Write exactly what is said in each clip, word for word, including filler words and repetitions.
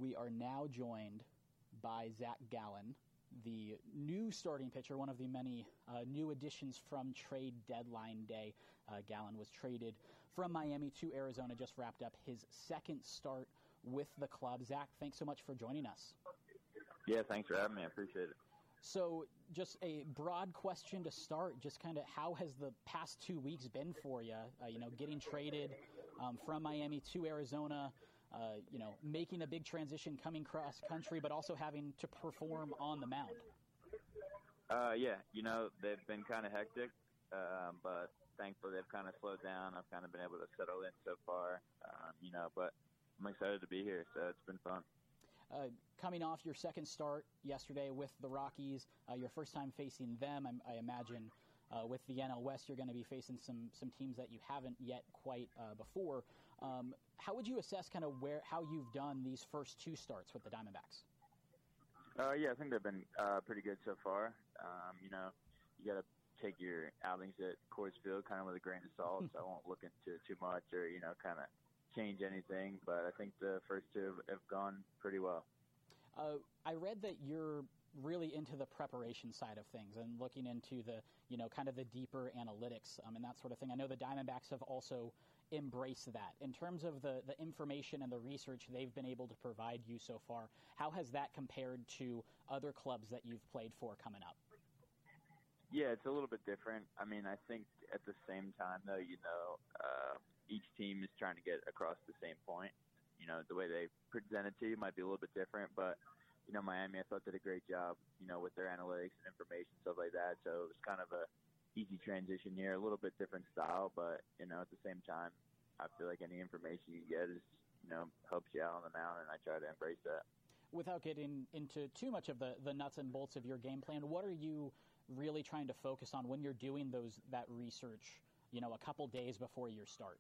We are now joined by Zach Gallen, the new starting pitcher, one of the many uh, new additions from trade deadline day. Uh, Gallen was traded from Miami to Arizona, just wrapped up his second start with the club. Zach, thanks so much for joining us. Yeah, thanks for having me. I appreciate it. So just a broad question to start, just kind of how has the past two weeks been for you? Uh, you know, getting traded um, from Miami to Arizona, uh, you know, making a big transition coming cross country, but also having to perform on the mound. Uh, yeah, you know, they've been kind of hectic, um, but thankfully they've kind of slowed down. I've kind of been able to settle in so far, um, you know, but I'm excited to be here, so it's been fun. Uh, coming off your second start yesterday with the Rockies, uh, your first time facing them, I, I imagine uh, with the N L West you're going to be facing some some teams that you haven't yet quite uh, before. Um, how would you assess kind of where how you've done these first two starts with the Diamondbacks? Uh, yeah, I think they've been uh, pretty good so far. Um, you know, you got to take your outings at Coors Field kind of with a grain of salt, so I won't look into it too much or, you know, kind of change anything, but I think the first two have, have gone pretty well. Uh, I read that you're really into the preparation side of things and looking into the, you know, kind of the deeper analytics um, and that sort of thing. I know the Diamondbacks have also embraced that. In terms of the, the information and the research they've been able to provide you so far, how has that compared to other clubs that you've played for coming up? Yeah, it's a little bit different. I mean, I think at the same time, though, you know, uh, each team is trying to get across the same point. You know, the way they present it to you might be a little bit different, but, you know, Miami, I thought, did a great job, you know, with their analytics and information, stuff like that. So it was kind of a easy transition here, a little bit different style, but, you know, at the same time, I feel like any information you get is, you know, helps you out on the mound, and I try to embrace that. Without getting into too much of the, the nuts and bolts of your game plan, what are you really trying to focus on when you're doing those that research, you know, a couple days before your start?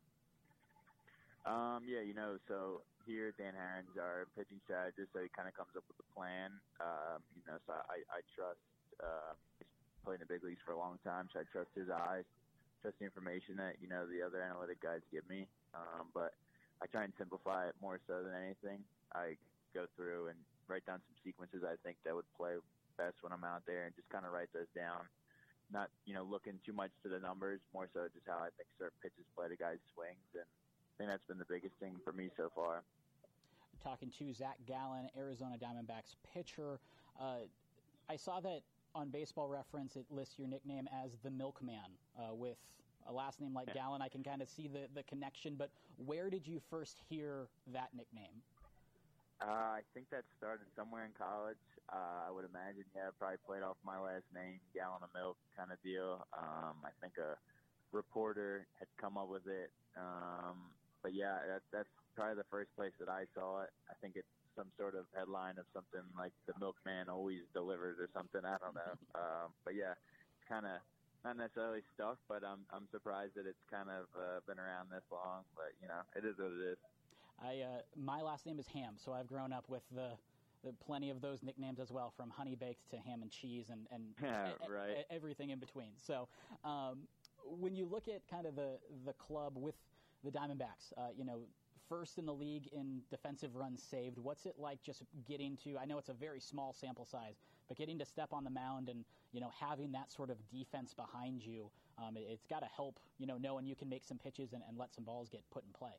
Um, yeah, you know, so here Dan Herron's our pitching strategist, so he kind of comes up with a plan. Um, you know, so I, I trust, uh, he's played in the big leagues for a long time, so I trust his eyes, trust the information that, you know, the other analytic guys give me. Um, but I try and simplify it more so than anything. I go through and write down some sequences I think that would play best when I'm out there and just kind of write those down. Not, you know, looking too much to the numbers, more so just how I think certain pitches play to guys' swings, and I think that's been the biggest thing for me so far. Talking to Zach Gallen, Arizona Diamondbacks pitcher. Uh, I saw that on Baseball Reference it lists your nickname as the Milkman. Uh, with a last name like yeah. Gallen, I can kind of see the, the connection, but where did you first hear that nickname? Uh, I think that started somewhere in college. Uh, I would imagine, yeah, probably played off my last name, Gallon of Milk kind of deal. Um, I think a reporter had come up with it. Um, but, yeah, that, that's probably the first place that I saw it. I think it's some sort of headline of something like the milkman always delivers or something. I don't know. um, but, yeah, it's kind of not necessarily stuck, but I'm, I'm surprised that it's kind of uh, been around this long. But, you know, it is what it is. I uh, my last name is Ham, so I've grown up with the, the plenty of those nicknames as well, from honey baked to ham and cheese and, and yeah, right. a, a, everything in between. So um, when you look at kind of the, the club with the Diamondbacks, uh, you know, first in the league in defensive runs saved, what's it like just getting to, I know it's a very small sample size, but getting to step on the mound and, you know, having that sort of defense behind you, um, it, it's got to help, you know, knowing you can make some pitches and, and let some balls get put in play.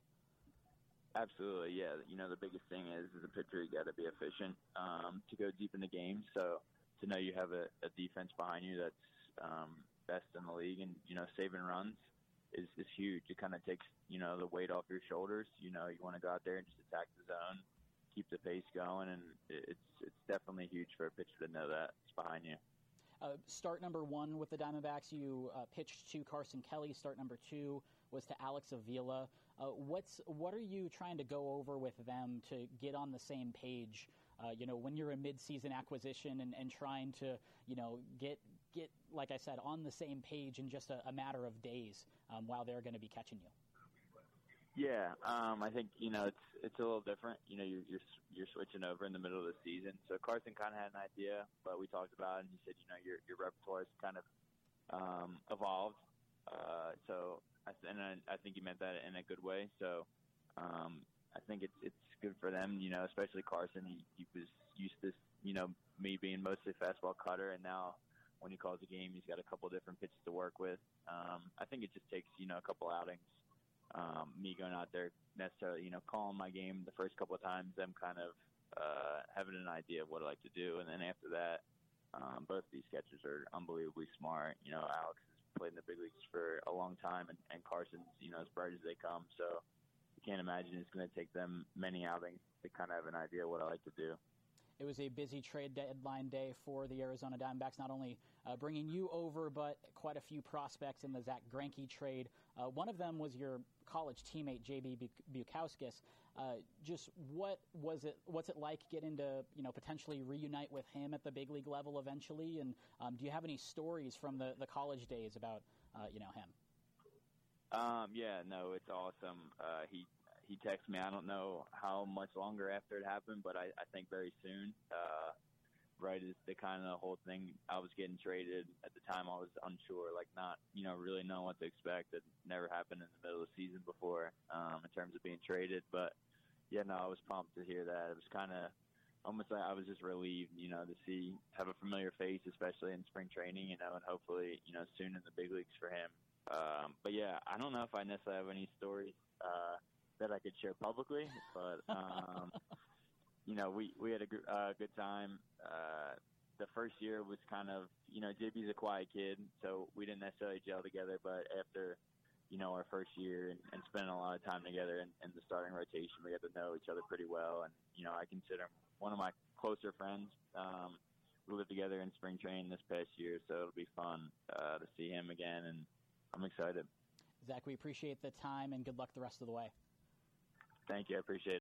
Absolutely, yeah. You know, the biggest thing is, as a pitcher, you got to be efficient um, to go deep in the game. So to know you have a, a defense behind you that's um, best in the league and, you know, saving runs is, is huge. It kind of takes, you know, the weight off your shoulders. You know, you want to go out there and just attack the zone, keep the pace going, and it's it's definitely huge for a pitcher to know that it's behind you. Uh, start number one with the Diamondbacks, you uh, pitched to Carson Kelly. Start number two was to Alex Avila. Uh, what's what are you trying to go over with them to get on the same page? Uh, you know, when you're a mid-season acquisition and, and trying to, you know, get get like I said, on the same page in just a, a matter of days um, while they're going to be catching you. Yeah, um, I think, you know, it's it's a little different. You know, you're, you're you're switching over in the middle of the season. So Carson kind of had an idea, but we talked about it, and he said, you know, your your repertoire has kind of um, evolved. Uh, so, I th- and I, I think he meant that in a good way. So, um, I think it's it's good for them, you know, especially Carson. He, he was used to, you know, me being mostly fastball cutter, and now when he calls a game, he's got a couple different pitches to work with. Um, I think it just takes, you know, a couple outings. Um, me going out there necessarily, you know, calling my game the first couple of times, them kind of uh, having an idea of what I like to do. And then after that, um, both these catchers are unbelievably smart. You know, Alex has played in the big leagues for a long time, and, and Carson's, you know, as bright as they come. So you can't imagine it's going to take them many outings to kind of have an idea of what I like to do. It was a busy trade deadline day for the Arizona Diamondbacks, not only uh, bringing you over, but quite a few prospects in the Zach Greinke trade. Uh, one of them was your college teammate, J B Bukauskas. Uh, just what was it? What's it like getting to, you know, potentially reunite with him at the big league level eventually? And um, do you have any stories from the, the college days about, uh, you know, him? Um, yeah, no, it's awesome. Uh, he he texted me. I don't know how much longer after it happened, but I, I think very soon. Uh, right as the kind of the whole thing, I was getting traded. At the time, I was unsure, like not, you know, really knowing what to expect. It never happened in the middle of the season before um, in terms of being traded. But, yeah, no, I was pumped to hear that. It was kind of almost like I was just relieved, you know, to see, have a familiar face, especially in spring training, you know, and hopefully, you know, soon in the big leagues for him. Um, but, yeah, I don't know if I necessarily have any stories uh, that I could share publicly, but, um, you know, we, we had a good, uh, good time. Uh, the first year was kind of, you know, J B's a quiet kid, so we didn't necessarily gel together, but after, you know, our first year and, and spending a lot of time together in, in the starting rotation, we got to know each other pretty well, and, you know, I consider him one of my closer friends. Um, we lived together in spring training this past year, so it'll be fun uh, to see him again, and I'm excited. Zach, we appreciate the time, and good luck the rest of the way. Thank you. I appreciate it.